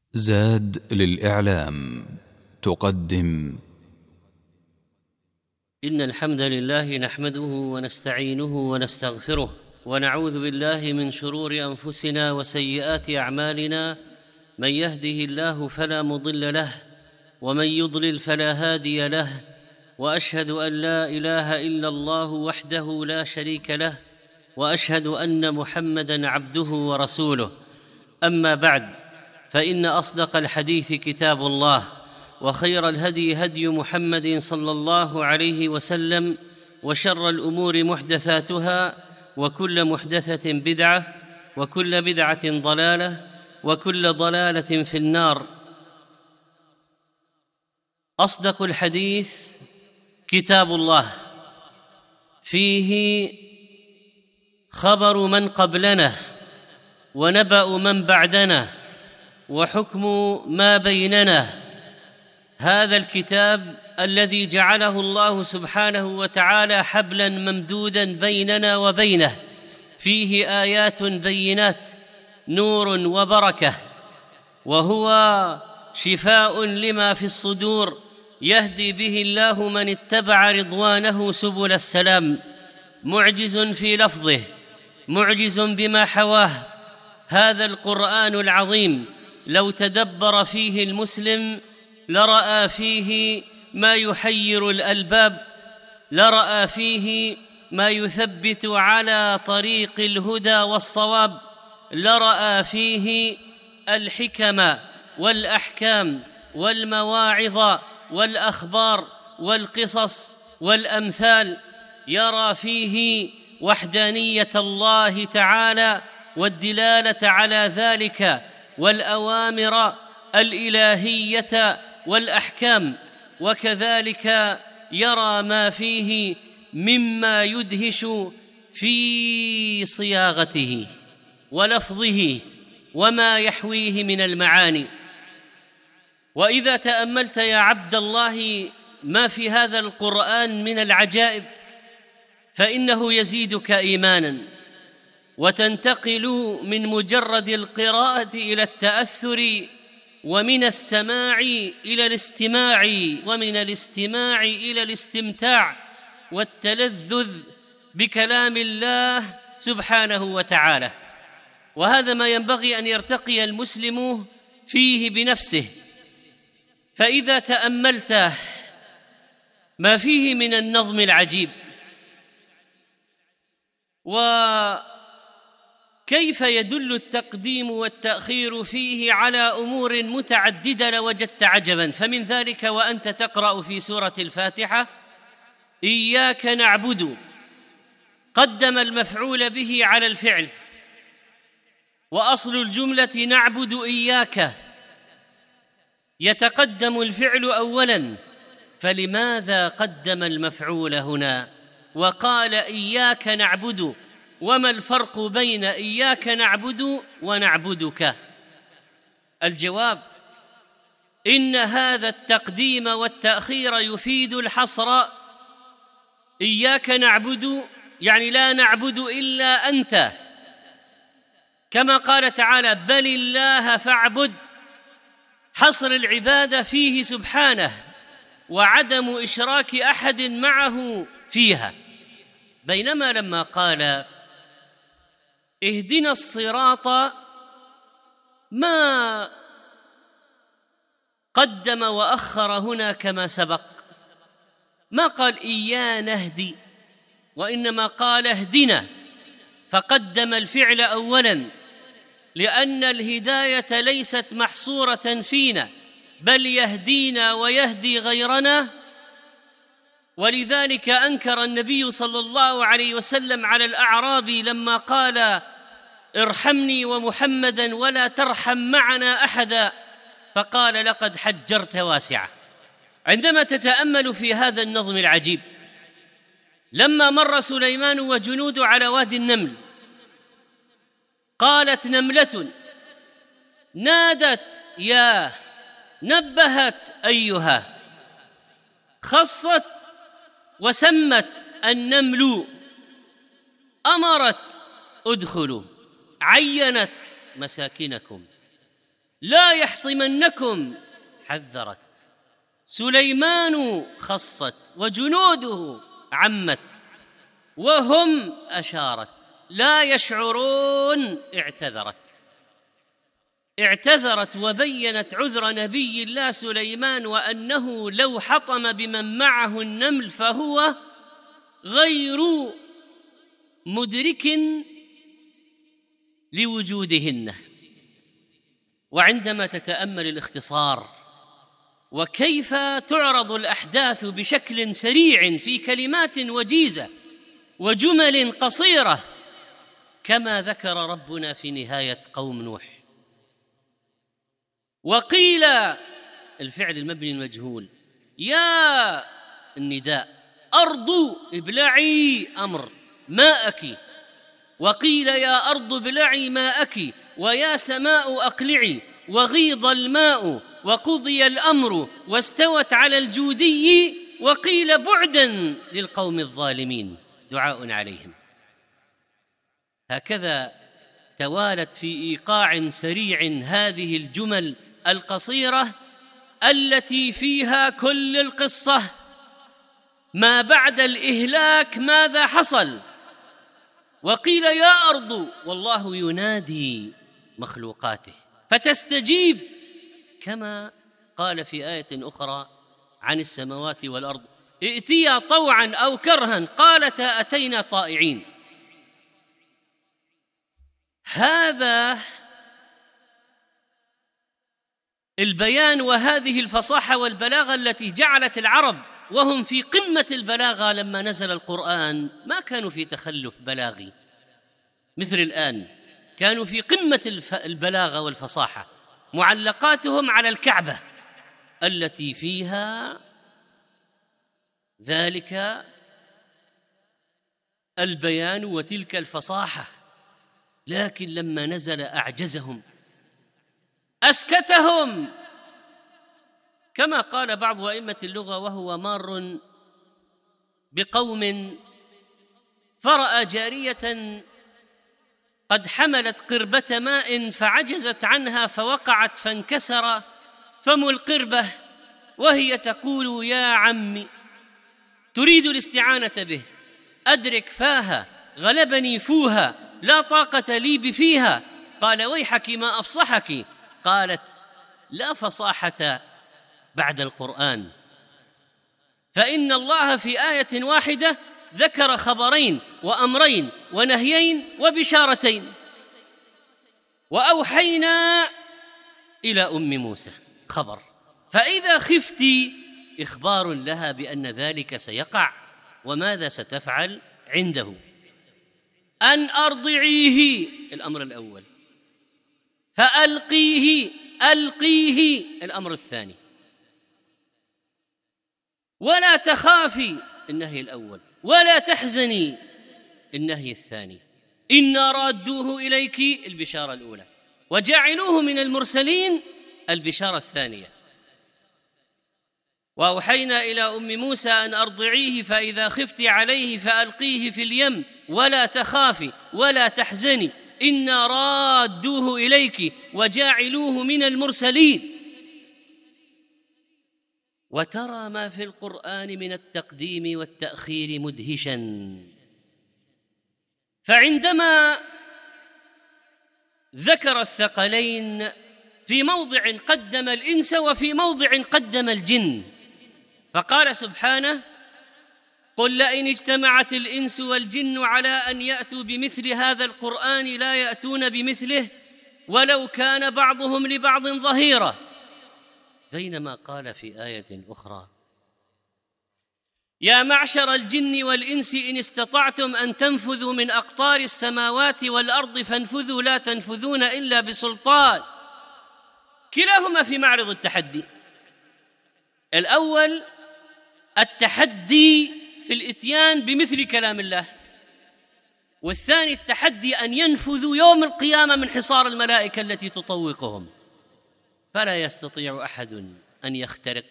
زاد للإعلام تقدم. إن الحمد لله نحمده ونستعينه ونستغفره ونعوذ بالله من شرور أنفسنا وسيئات أعمالنا. من يهده الله فلا مضل له ومن يضلل فلا هادي له، وأشهد أن لا إله إلا الله وحده لا شريك له، وأشهد أن محمدًا عبده ورسوله. أما بعد، فإن أصدق الحديث كتاب الله، وخير الهدي هدي محمد صلى الله عليه وسلم، وشر الأمور محدثاتها، وكل محدثة بدعة، وكل بدعة ضلالة، وكل ضلالة في النار. أصدق الحديث كتاب الله، فيه خبر من قبلنا ونبأ من بعدنا وحكم ما بيننا. هذا الكتاب الذي جعله الله سبحانه وتعالى حبلاً ممدوداً بيننا وبينه، فيه آيات بينات، نور وبركة، وهو شفاء لما في الصدور، يهدي به الله من اتبع رضوانه سبل السلام. معجز في لفظه، معجز بما حواه. هذا القرآن العظيم لو تدبر فيه المسلم لرأى فيه ما يحير الألباب، لرأى فيه ما يثبت على طريق الهدى والصواب، لرأى فيه الحكم والأحكام والمواعظ والأخبار والقصص والأمثال، يرى فيه وحدانية الله تعالى والدلالة على ذلك، والأوامر الإلهية والأحكام، وكذلك يرى ما فيه مما يدهش في صياغته ولفظه وما يحويه من المعاني. وإذا تأملت يا عبد الله ما في هذا القرآن من العجائب، فإنه يزيدك إيماناً، وتنتقل من مجرد القراءة إلى التأثر، ومن السماع إلى الاستماع، ومن الاستماع إلى الاستمتاع والتلذذ بكلام الله سبحانه وتعالى. وهذا ما ينبغي أن يرتقي المسلم فيه بنفسه. فإذا تأملت ما فيه من النظم العجيب، وكيف يدل التقديم والتأخير فيه على أمور متعددة لوجدت عجباً. فمن ذلك وأنت تقرأ في سورة الفاتحة: إياك نعبد، قدم المفعول به على الفعل، وأصل الجملة نعبد إياك، يتقدم الفعل أولاً، فلماذا قدم المفعول هنا وقال إياك نعبد؟ وما الفرق بين إياك نعبد ونعبدك؟ الجواب: إن هذا التقديم والتأخير يفيد الحصر. إياك نعبد يعني لا نعبد إلا أنت، كما قال تعالى: بل الله فاعبد. حصر العبادة فيه سبحانه، وعدم إشراك أحد معه فيها. بينما لما قال اهدنا الصراط، ما قدم وأخر هنا كما سبق، ما قال إيانا اهدي، وإنما قال اهدنا، فقدم الفعل أولاً، لأن الهداية ليست محصورة فينا، بل يهدينا ويهدي غيرنا. ولذلك أنكر النبي صلى الله عليه وسلم على الأعرابي لما قال: ارحمني ومحمداً ولا ترحم معنا أحداً، فقال: لقد حجرت واسعة. عندما تتأمل في هذا النظم العجيب، لما مر سليمان وجنوده على وادي النمل، قالت نملة نادت يا، نبهت أيها، خصت وسمت النمل، أمرت ادخلوا، عينت مساكنكم. لا يحطمنكم حذرت، سليمان خصت وجنوده عمت، وهم أشارت، لا يشعرون اعتذرت وبينت عذر نبي الله سليمان، وأنه لو حطم بمن معه النمل فهو غير مدرك لوجودهن. وعندما تتأمل الاختصار وكيف تعرض الأحداث بشكل سريع في كلمات وجيزة وجمل قصيرة، كما ذكر ربنا في نهاية قوم نوح: وقيل، الفعل المبني المجهول، يا النداء، أرض ابلعي أمر ماءك، وقيل يا أرض ابلعي ماءك، ويا سماء أقلعي، وغيض الماء وقضي الأمر واستوت على الجودي، وقيل بعدا للقوم الظالمين، دعاء عليهم. هكذا توالت في إيقاع سريع هذه الجمل القصيرة التي فيها كل القصة. ما بعد الإهلاك ماذا حصل؟ وقيل يا أرض، والله ينادي مخلوقاته فتستجيب، كما قال في آية أخرى عن السماوات والأرض: ائتيا طوعا أو كرها قالتا أتينا طائعين. هذا البيان وهذه الفصاحة والبلاغة التي جعلت العرب وهم في قمة البلاغة لما نزل القرآن ما كانوا في تخلف بلاغي مثل الآن، كانوا في قمة البلاغة والفصاحة، معلقاتهم على الكعبة التي فيها ذلك البيان وتلك الفصاحة. لكن لما نزل أعجزهم، أسكتهم، كما قال بعض أئمة اللغة وهو مار بقوم فرأى جارية قد حملت قربة ماء فعجزت عنها فوقعت فانكسر فم القربة، وهي تقول يا عمي، تريد الاستعانة به، أدرك فاها، غلبني فوها، لا طاقة لي بفيها. قال ويحك ما أفصحك. قالت لا فصاحة بعد القرآن، فإن الله في آية واحدة ذكر خبرين وأمرين ونهيين وبشارتين. وأوحينا إلى أم موسى، خبر، فإذا خفت، إخبار لها بأن ذلك سيقع وماذا ستفعل عنده. أن أرضعيه، الأمر الأول، فألقيه، ألقيه، الأمر الثاني، ولا تخافي، النهي الأول، ولا تحزني، النهي الثاني، إنا رادوه إليك، البشارة الأولى، وجعلوه من المرسلين، البشارة الثانية. وأوحينا إلى أم موسى أن أرضعيه فإذا خفت عليه فألقيه في اليم ولا تخافي ولا تحزني إنا رادوه إليك وجاعلوه من المرسلين. وترى ما في القرآن من التقديم والتأخير مدهشا. فعندما ذكر الثقلين في موضع قدم الإنس وفي موضع قدم الجن، فقال سبحانه: قل لئن اجتمعت الإنس والجن على أن يأتوا بمثل هذا القرآن لا يأتون بمثله ولو كان بعضهم لبعض ظهيرا. بينما قال في آية أخرى: يا معشر الجن والإنس إن استطعتم أن تنفذوا من أقطار السماوات والأرض فانفذوا لا تنفذون إلا بسلطان. كلاهما في معرض التحدي. الأول التحدي في الإتيان بمثل كلام الله، والثاني التحدي أن ينفذوا يوم القيامة من حصار الملائكة التي تطوقهم، فلا يستطيع أحد أن يخترق،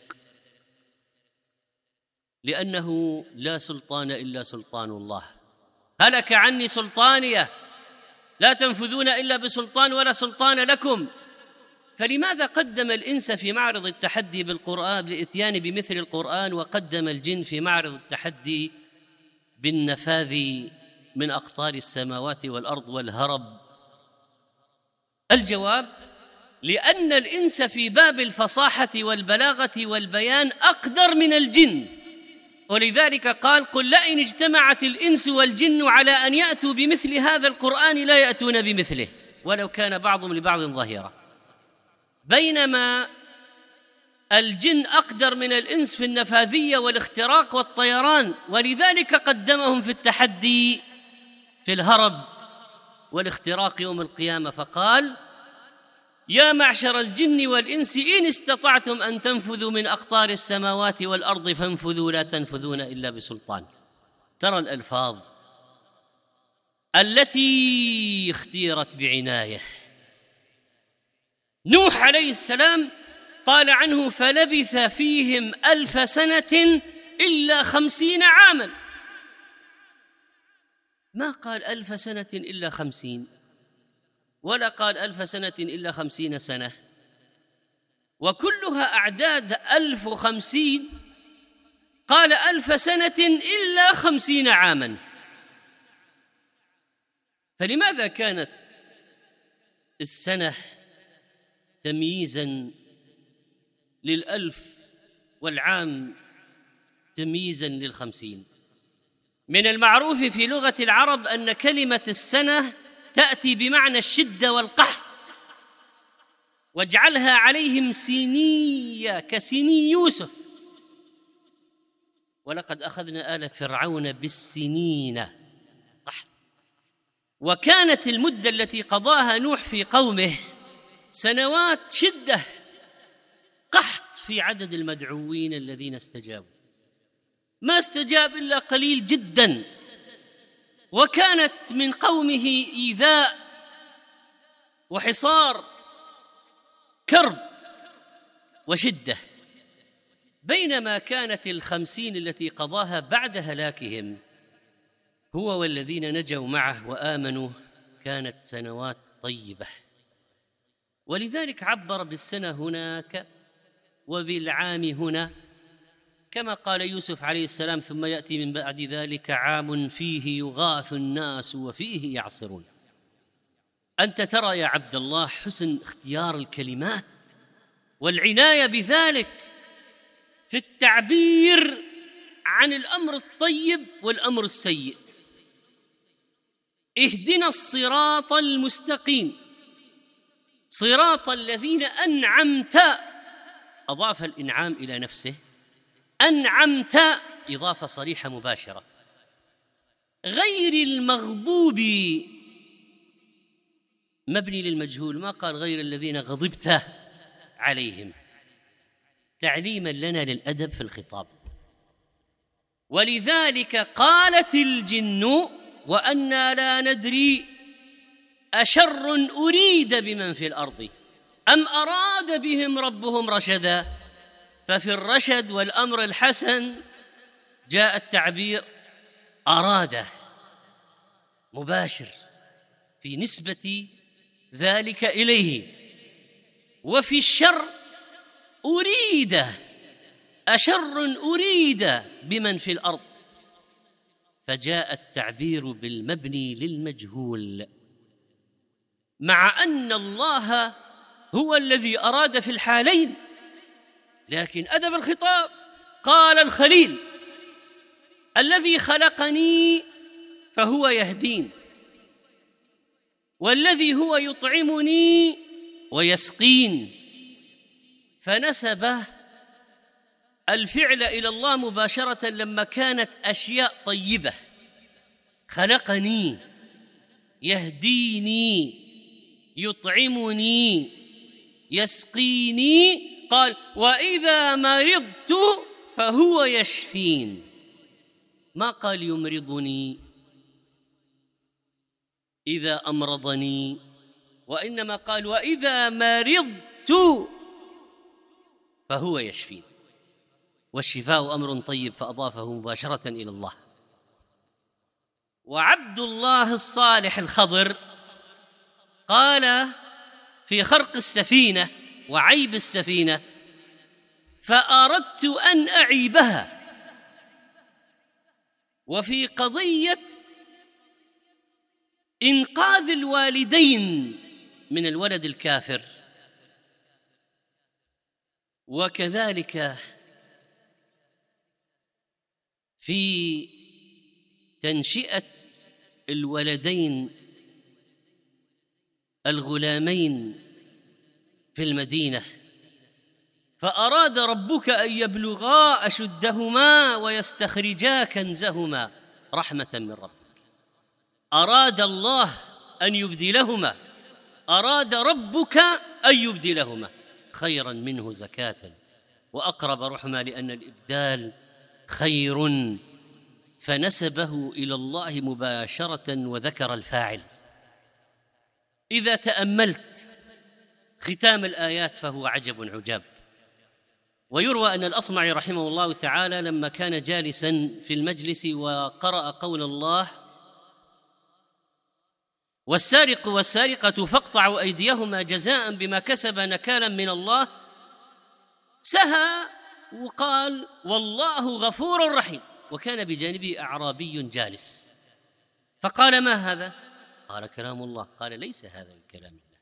لأنه لا سلطان إلا سلطان الله. هلك عني سلطانية، لا تنفذون إلا بسلطان ولا سلطان لكم. فلماذا قدم الإنس في معرض التحدي بالقرآن بالإتيان بمثل القرآن، وقدم الجن في معرض التحدي بالنفاذ من أقطار السماوات والأرض والهرب؟ الجواب: لأن الإنس في باب الفصاحة والبلاغة والبيان أقدر من الجن، ولذلك قال: قل لئن اجتمعت الإنس والجن على أن يأتوا بمثل هذا القرآن لا يأتون بمثله ولو كان بعضهم لبعض ظهيرا. بينما الجن أقدر من الإنس في النفاذية والاختراق والطيران، ولذلك قدمهم في التحدي في الهرب والاختراق يوم القيامة، فقال: يا معشر الجن والإنس إن استطعتم أن تنفذوا من أقطار السماوات والأرض فانفذوا لا تنفذون إلا بسلطان. ترى الألفاظ التي اختيرت بعناية. نوح عليه السلام قال عنه: فلبث فيهم 1000 سنة إلا 50 عاما. ما قال 1000 سنة إلا 50، ولا قال 1000 سنة إلا 50 سنة، وكلها أعداد 1050. قال 1000 سنة إلا 50 عاما. فلماذا كانت السنة تمييزاً لل1000 والعام تمييزاً لل50؟ من المعروف في لغة العرب أن كلمة السنة تأتي بمعنى الشدة والقحط، واجعلها عليهم سينية كسيني يوسف، ولقد أخذنا آل فرعون بالسنين قحط. وكانت المدة التي قضاها نوح في قومه سنوات شدة قحط في عدد المدعوين الذين استجابوا، ما استجاب إلا قليل جدا، وكانت من قومه إيذاء وحصار كرب وشدة. بينما كانت 50 التي قضاها بعد هلاكهم هو والذين نجوا معه وآمنوا كانت سنوات طيبة. ولذلك عبر بالسنة هناك وبالعام هنا، كما قال يوسف عليه السلام: ثم يأتي من بعد ذلك عام فيه يغاث الناس وفيه يعصرون. أنت ترى يا عبد الله حسن اختيار الكلمات والعناية بذلك في التعبير عن الأمر الطيب والأمر السيء. اهدنا الصراط المستقيم صراط الذين أنعمت، أضاف الإنعام إلى نفسه، أنعمت إضافة صريحة مباشرة، غير المغضوب مبني للمجهول، ما قال غير الذين غضبت عليهم، تعليما لنا للأدب في الخطاب. ولذلك قالت الجن وأنا لا ندري أشر أريد بمن في الأرض أم أراد بهم ربهم رشدا. ففي الرشد والأمر الحسن جاء التعبير أراد مباشر في نسبة ذلك إليه، وفي الشر أريد أشر أريد بمن في الأرض، فجاء التعبير بالمبني للمجهول، مع أن الله هو الذي أراد في الحالين. لكن أدب الخطاب قال الخليل: الذي خلقني فهو يهدين، والذي هو يطعمني ويسقين، فنسب الفعل إلى الله مباشرة لما كانت أشياء طيبة: خلقني، يهديني، يطعمني، يسقيني. قال: وإذا مرضت فهو يشفين، ما قال يمرضني إذا أمرضني، وإنما قال: وإذا مرضت فهو يشفين، والشفاء أمر طيب، فأضافه مباشرة إلى الله. وعبد الله الصالح الخضر قال في خرق السفينة وعيب السفينة فأردت أن أعيبها. وفي قضية إنقاذ الوالدين من الولد الكافر، وكذلك في تنشئة الولدين الغلامين في المدينة، فأراد ربك أن يبلغا أشدهما ويستخرجا كنزهما رحمة من ربك. أراد الله أن يبدلهما، أراد ربك أن يبدلهما خيرا منه زكاة وأقرب رحمة، لأن الإبدال خير، فنسبه إلى الله مباشرة وذكر الفاعل. إذا تأملت ختام الآيات فهو عجب عجاب. ويروى أن الأصمعي رحمه الله تعالى لما كان جالسا في المجلس وقرأ قول الله: والسارق والسارقة فاقطعوا أيديهما جزاء بما كسب نكالا من الله، سهى وقال: والله غفور رحيم. وكان بجانبه أعرابي جالس، فقال: ما هذا؟ قال: كلام الله. قال: ليس هذا من كلام الله.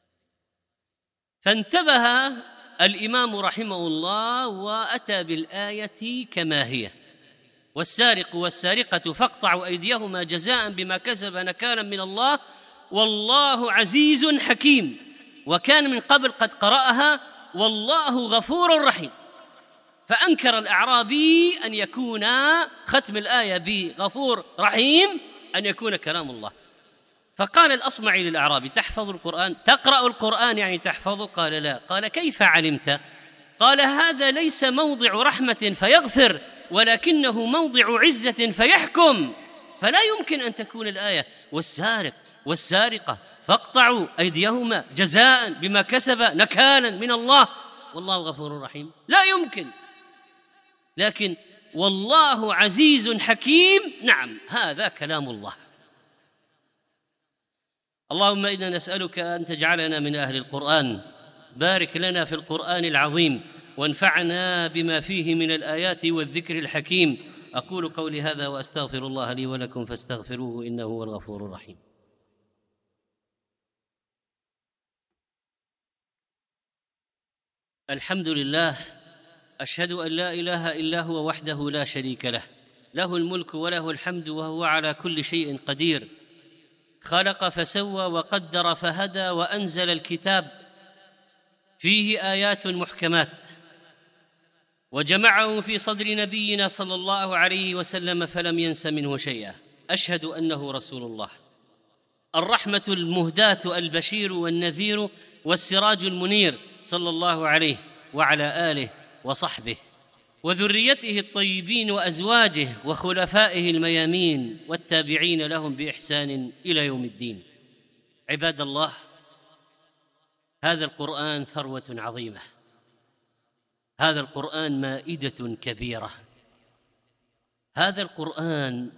فانتبه الإمام رحمه الله وأتى بالآية كما هي: والسارق والسارقة فاقطعوا أيديهما جزاء بما كسب نكالا من الله والله عزيز حكيم. وكان من قبل قد قرأها: والله غفور رحيم. فأنكر الأعرابي أن يكون ختم الآية بغفور رحيم أن يكون كلام الله. فقال الأصمعي للأعرابي: تحفظ القرآن؟ تقرأ القرآن يعني تحفظه؟ قال: لا. قال: كيف علمت؟ قال: هذا ليس موضع رحمة فيغفر، ولكنه موضع عزة فيحكم، فلا يمكن أن تكون الآية والسارق والسارقة فاقطعوا أيديهما جزاء بما كسب نكالا من الله والله غفور رحيم، لا يمكن. لكن والله عزيز حكيم، نعم، هذا كلام الله. اللهم إنا نسألك أن تجعلنا من أهل القرآن، بارك لنا في القرآن العظيم وانفعنا بما فيه من الآيات والذكر الحكيم. أقول قولي هذا وأستغفر الله لي ولكم فاستغفروه إنه هو الغفور الرحيم. الحمد لله، أشهد أن لا إله إلا هو وحده لا شريك له، له الملك وله الحمد وهو على كل شيء قدير. خلق فسوى وقدر فهدى، وأنزل الكتاب فيه آيات محكمات، وجمعه في صدر نبينا صلى الله عليه وسلم فلم ينس منه شيئا. أشهد أنه رسول الله، الرحمة المهداة البشير والنذير والسراج المنير، صلى الله عليه وعلى آله وصحبه وذريته الطيبين وأزواجه وخلفائه الميامين والتابعين لهم بإحسان إلى يوم الدين. عباد الله، هذا القرآن ثروة عظيمة، هذا القرآن مائدة كبيرة، هذا القرآن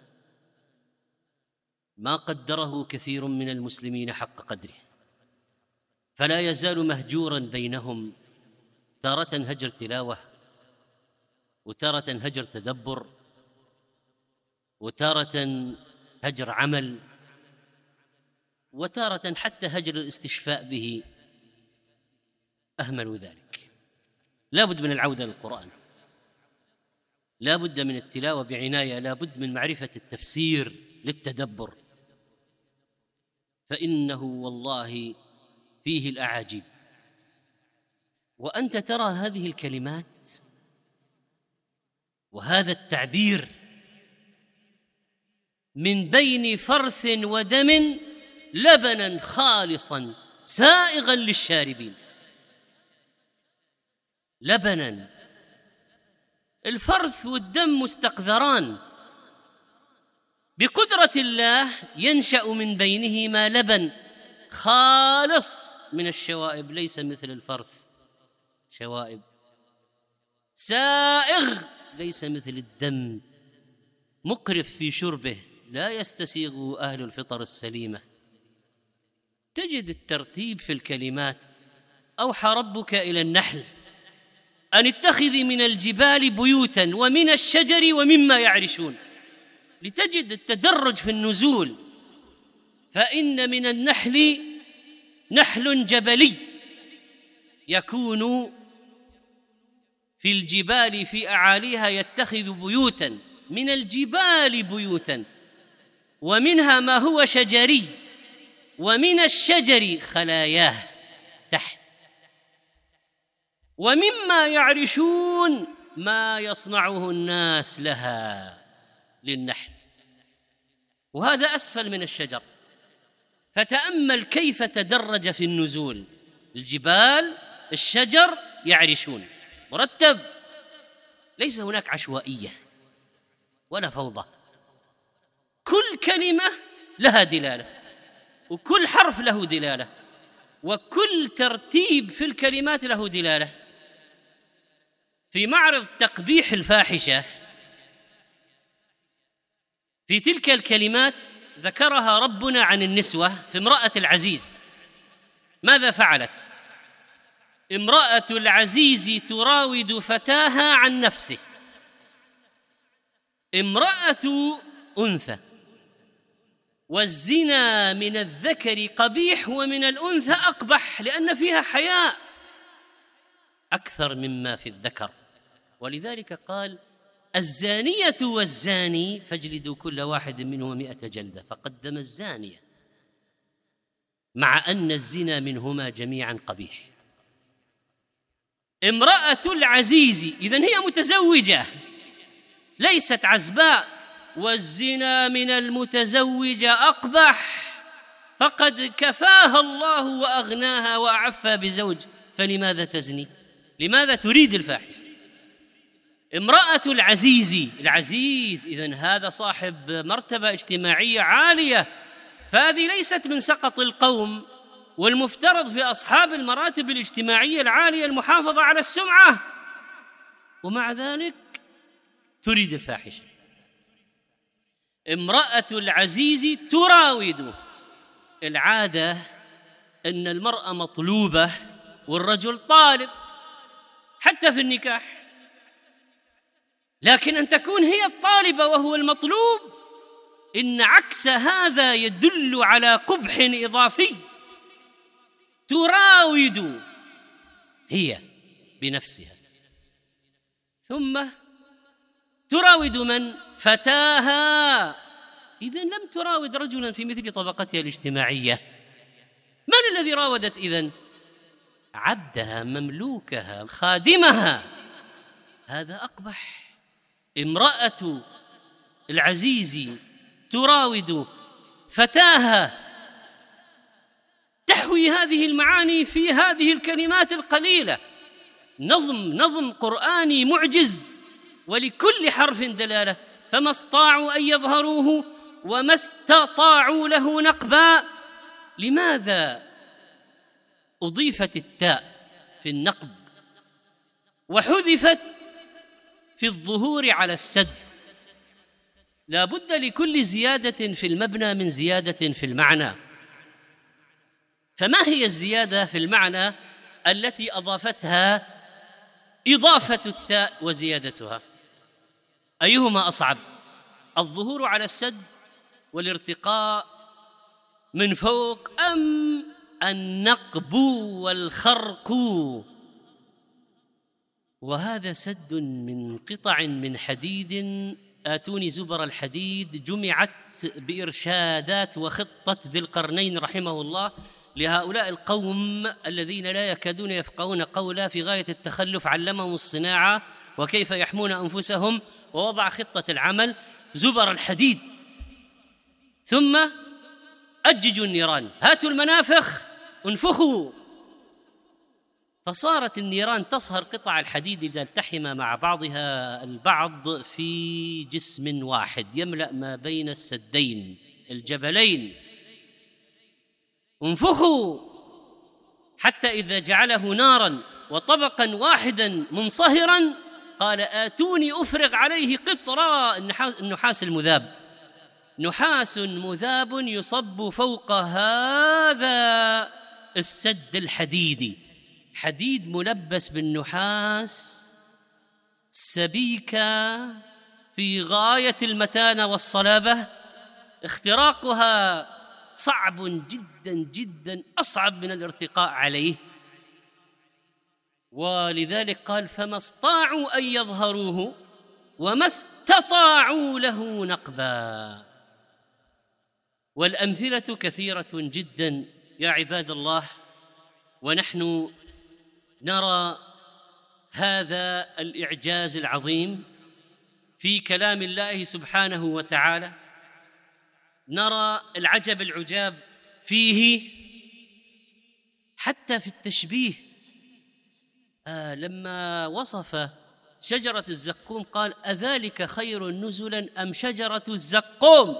ما قدره كثير من المسلمين حق قدره، فلا يزال مهجورا بينهم، تارة هجر تلاوة، وتارة هجر تدبر، وتارة هجر عمل، وتارة حتى هجر الاستشفاء به، أهملوا ذلك. لا بد من العودة للقرآن، لا بد من التلاوة بعناية، لا بد من معرفة التفسير للتدبر، فإنه والله فيه الأعاجيب. وأنت ترى هذه الكلمات وهذا التعبير من بين فرث ودم لبنا خالصا سائغا للشاربين. لبنا، الفرث والدم مستقذران، بقدرة الله ينشأ من بينهما لبن خالص من الشوائب، ليس مثل الفرث شوائب، سائغ ليس مثل الدم، مقرف في شربه لا يستسيغه أهل الفطر السليمة. تجد الترتيب في الكلمات أوحى ربك إلى النحل أن اتخذي من الجبال بيوتا ومن الشجر ومما يعرشون، لتجد التدرج في النزول. فإن من النحل نحل جبلي يكون في الجبال في أعاليها يتخذ بيوتا، من الجبال بيوتا، ومنها ما هو شجري، ومن الشجر خلاياه تحت، ومما يعرشون ما يصنعه الناس لها للنحل، وهذا أسفل من الشجر. فتأمل كيف تدرج في النزول، الجبال، الشجر، يعرشون، مرتب، ليس هناك عشوائية ولا فوضى، كل كلمة لها دلالة، وكل حرف له دلالة، وكل ترتيب في الكلمات له دلالة. في معرض تقبيح الفاحشة في تلك الكلمات ذكرها ربنا عن النسوة في امرأة العزيز. ماذا فعلت؟ امرأة العزيز تراود فتاها عن نفسه، امرأة أنثى، والزنا من الذكر قبيح ومن الأنثى أقبح، لأن فيها حياء أكثر مما في الذكر. ولذلك قال: الزانية والزاني فاجلدوا كل واحد منهما 100 جلدة، فقدم الزانية مع أن الزنا منهما جميعا قبيح. امرأة العزيز إذن هي متزوجة ليست عزباء، والزنا من المتزوجة أقبح، فقد كفاها الله وأغناها وأعفها بزوج، فلماذا تزني؟ لماذا تريد الفاحشة؟ امرأة العزيز إذن هذا صاحب مرتبة اجتماعية عالية، فهذه ليست من سقط القوم، والمفترض في أصحاب المراتب الاجتماعية العالية المحافظة على السمعة، ومع ذلك تريد الفاحشة. امرأة العزيز تراود. العادة أن المرأة مطلوبة والرجل طالب حتى في النكاح، لكن أن تكون هي الطالبة وهو المطلوب، إن عكس هذا يدل على قبح إضافي. تراود هي بنفسها، ثم تراود من؟ فتاها. إذن لم تراود رجلا في مثل طبقتها الاجتماعية. من الذي راودت إذن؟ عبدها، مملوكها، خادمها. هذا أقبح. امرأة العزيز تراود فتاها، تحوي هذه المعاني في هذه الكلمات القليلة. نظم قرآني معجز، ولكل حرف دلالة، فما استطاعوا أن يظهروه وما استطاعوا له نقبا. لماذا أضيفت التاء في النقب وحذفت في الظهور على السد؟ لا بد لكل زيادة في المبنى من زيادة في المعنى. فما هي الزيادة في المعنى التي أضافتها إضافة التاء وزيادتها؟ أيهما أصعب؟ الظهور على السد والارتقاء من فوق، أم النقب والخرق؟ وهذا سد من قطع من حديد. آتوني زبر الحديد، جمعت بإرشادات وخطة ذي القرنين رحمه الله لهؤلاء القوم الذين لا يكادون يفقهون قولا، في غاية التخلف، علمهم الصناعة وكيف يحمون أنفسهم، ووضع خطة العمل. زبر الحديد، ثم أججوا النيران، هاتوا المنافخ انفخوا، فصارت النيران تصهر قطع الحديد إذا التحم مع بعضها البعض في جسم واحد يملأ ما بين السدين الجبلين. انفخوا حتى إذا جعله نارا وطبقا واحدا منصهرا قال: آتوني أفرغ عليه قطرا. النحاس المذاب، نحاس مذاب يصب فوق هذا السد الحديدي، حديد ملبس بالنحاس، سبيكة في غاية المتانة والصلابة، اختراقها صعب جدا جدا، أصعب من الارتقاء عليه. ولذلك قال: فما استطاعوا أن يظهروه وما استطاعوا له نقبا. والأمثلة كثيرة جدا يا عباد الله، ونحن نرى هذا الإعجاز العظيم في كلام الله سبحانه وتعالى، نرى العجب العجاب فيه حتى في التشبيه. لما وصف شجرة الزقوم قال: أذلك خير نزلا أم شجرة الزقوم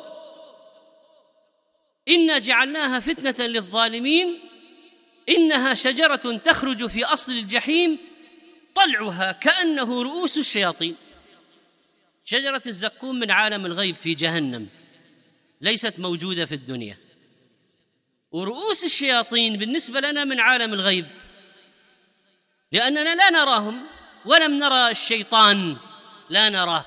إنا جعلناها فتنة للظالمين إنها شجرة تخرج في أصل الجحيم طلعها كأنه رؤوس الشياطين. شجرة الزقوم من عالم الغيب في جهنم، ليست موجودة في الدنيا. ورؤوس الشياطين بالنسبة لنا من عالم الغيب، لأننا لا نراهم ولم نرى الشيطان، لا نراه.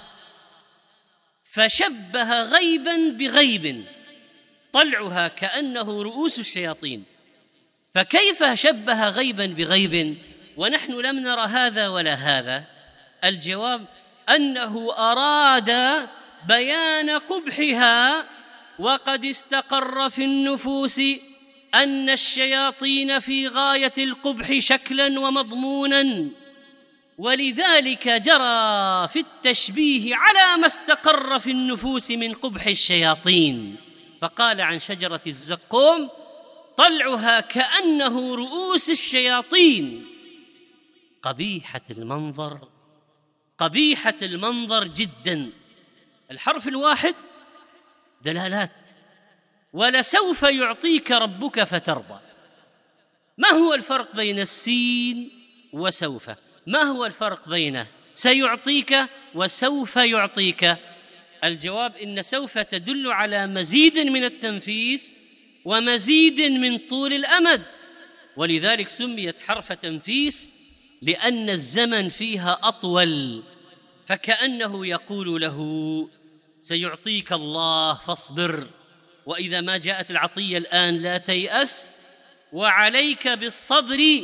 فشبه غيبا بغيب، طلعها كأنه رؤوس الشياطين. فكيف شبه غيبا بغيب ونحن لم نرى هذا ولا هذا؟ الجواب أنه أراد بيان قبحها، وقد استقر في النفوس أن الشياطين في غاية القبح شكلا ومضمونا، ولذلك جرى في التشبيه على ما استقر في النفوس من قبح الشياطين. فقال عن شجرة الزقوم: طلعها كأنه رؤوس الشياطين. قبيحة المنظر، قبيحة المنظر جدا. الحرف الواحد دلالات: ولسوف يعطيك ربك فترضى. ما هو الفرق بين السين وسوف؟ ما هو الفرق بين سيعطيك وسوف يعطيك؟ الجواب: إن سوف تدل على مزيد من التنفيس ومزيد من طول الأمد، ولذلك سميت حرف تنفيس لأن الزمن فيها أطول. فكأنه يقول له: سيعطيك الله فاصبر، وإذا ما جاءت العطية الآن لا تيأس، وعليك بالصبر،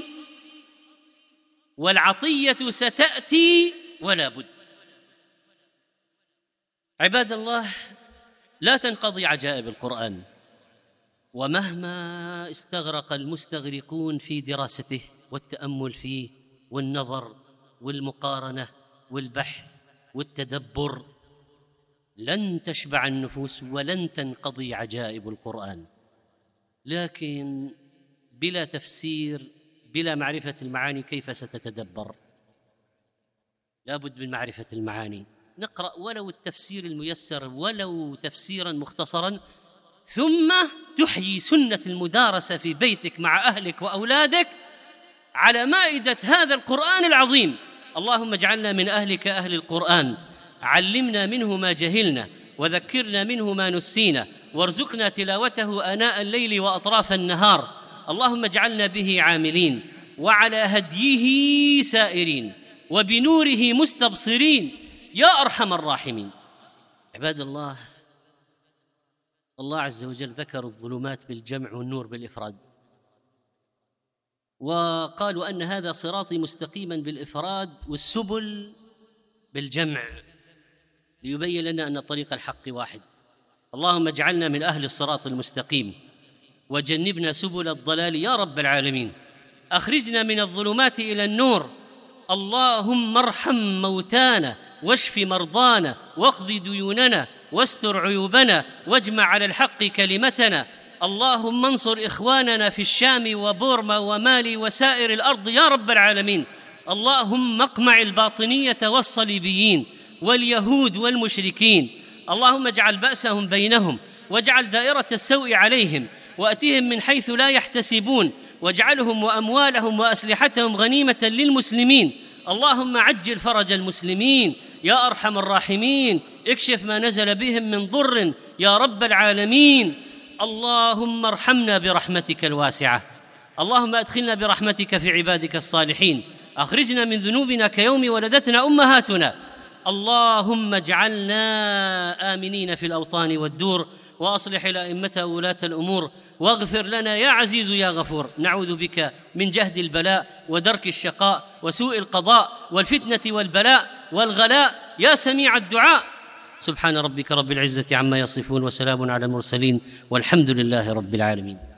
والعطية ستأتي ولا بد. عباد الله، لا تنقضي عجائب القرآن، ومهما استغرق المستغرقون في دراسته والتأمل فيه والنظر والمقارنة والبحث والتدبر، لن تشبع النفوس ولن تنقضي عجائب القرآن. لكن بلا تفسير، بلا معرفة المعاني، كيف ستتدبر؟ لا بد من معرفة المعاني. نقرأ ولو التفسير الميسر، ولو تفسيرا مختصرا، ثم تحيي سنة المدارسة في بيتك مع أهلك وأولادك على مائدة هذا القرآن العظيم. اللهم اجعلنا من أهلك أهل القرآن، علمنا منه ما جهلنا، وذكرنا منه ما نسينا، وارزقنا تلاوته آناء الليل وأطراف النهار. اللهم اجعلنا به عاملين، وعلى هديه سائرين، وبنوره مستبصرين يا أرحم الراحمين. عباد الله، الله عز وجل ذكر الظلمات بالجمع والنور بالإفراد، وقالوا أن هذا صراطي مستقيما بالإفراد والسبل بالجمع، ليبين لنا أن طريق الحق واحد. اللهم اجعلنا من أهل الصراط المستقيم، وجنبنا سبل الضلال يا رب العالمين. أخرجنا من الظلمات إلى النور. اللهم ارحم موتانا، واشف مرضانا، واقض ديوننا، واستر عيوبنا، واجمع على الحق كلمتنا. اللهم انصر إخواننا في الشام وبورما ومالي وسائر الأرض يا رب العالمين. اللهم اقمع الباطنية والصليبيين واليهود والمشركين. اللهم اجعل بأسهم بينهم، واجعل دائرة السوء عليهم، وأتهم من حيث لا يحتسبون، واجعلهم وأموالهم وأسلحتهم غنيمة للمسلمين. اللهم عجل فرج المسلمين يا أرحم الراحمين. اكشف ما نزل بهم من ضر يا رب العالمين. اللهم ارحمنا برحمتك الواسعة، اللهم أدخلنا برحمتك في عبادك الصالحين، أخرجنا من ذنوبنا كيوم ولدتنا أمهاتنا. اللهم اجعلنا آمنين في الأوطان والدور، وأصلح الأئمة وولاة الأمور، واغفر لنا يا عزيز يا غفور. نعوذ بك من جهد البلاء ودرك الشقاء وسوء القضاء والفتنة والبلاء والغلاء يا سميع الدعاء. سبحان ربك رب العزة عما يصفون، وسلام على المرسلين، والحمد لله رب العالمين.